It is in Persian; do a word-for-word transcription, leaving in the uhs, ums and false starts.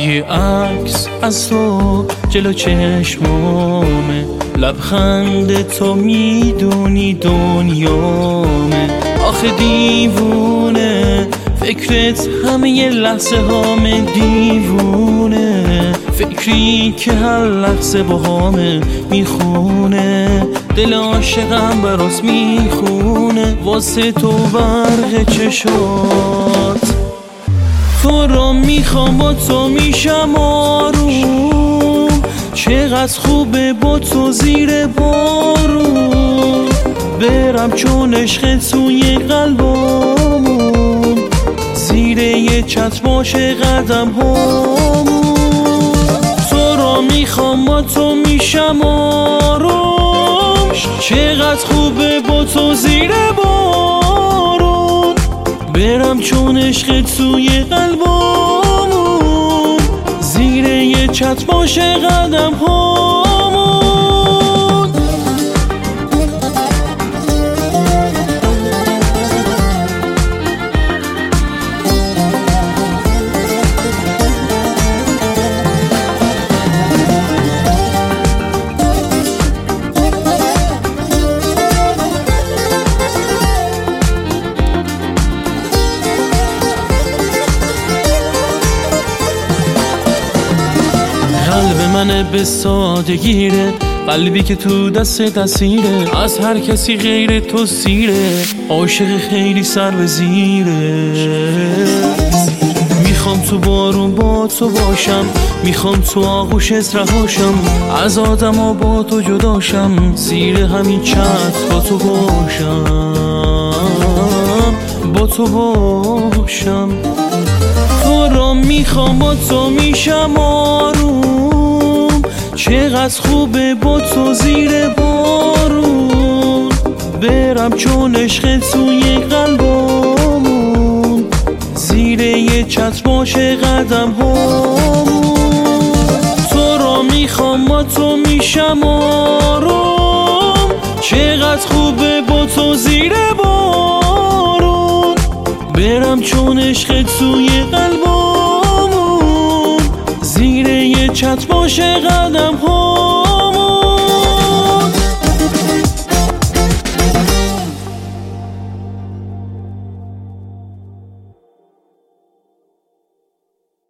یه عکس از تو جلو چشمامه، لبخند تو میدونی دنیامه. آخه دیوونه فکرت همه یه لحظه هامه، دیوونه فکری که هر لحظه با هامه میخونه. دل عاشقم براس میخونه واسه تو برق چشات. تو را میخوام با تو میشم آروم، چقدر خوبه با تو زیر بارون. برم چون عشق توی قلبمون، زیر یه چتر باشه قدم هامون. تو را میخوام با تو میشم آروم، چقدر خوبه با تو زیر بارون. برم چون عشق توی قلبمون، زیر یه چتر باشه قدم هامون. قلب من به سادگیره، قلبی که تو دست دستیره، از هر کسی غیر تو سیره، عاشق خیلی سر به زیره. میخوام تو بارون با تو باشم، میخوام تو آغوشت رهاشم، از آدم ها با تو جداشم، زیر همین چتر با تو باشم، با تو باشم. تو را میخوام با تو میشم آروم، چقدر خوبه با تو زیر بارون. برم چون عشق توی قلبمون، زیر یه چتر باشه قدم هامون. تو را میخوام با تو میشم آروم، چقدر خوبه با تو زیر بارون. برم چون عشق توی قلبمون، زیر یه چتر باشه قدم ها.